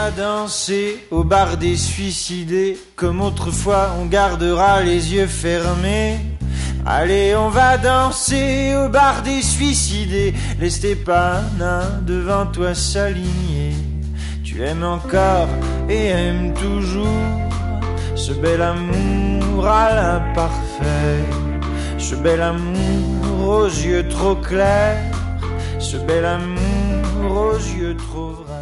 va danser au bar des suicidés. Comme autrefois on gardera les yeux fermés. Allez, on va danser au bar des suicidés. Laisse tes panins devant toi s'aligner. Tu aimes encore et aimes toujours ce bel amour à l'imparfait. Ce bel amour aux yeux trop clairs. Ce bel amour aux yeux trop vrais.